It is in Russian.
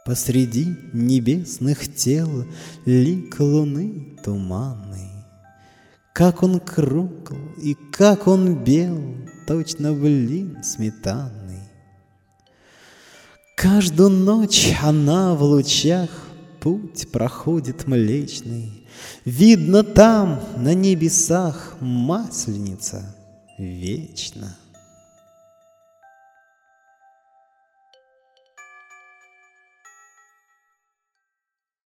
Посреди небесных тел лик луны туманный. Как он кругл и как он бел, точно блин сметанный. Каждую ночь она в лучах путь проходит млечный. Видно там, на небесах, Масленица вечно.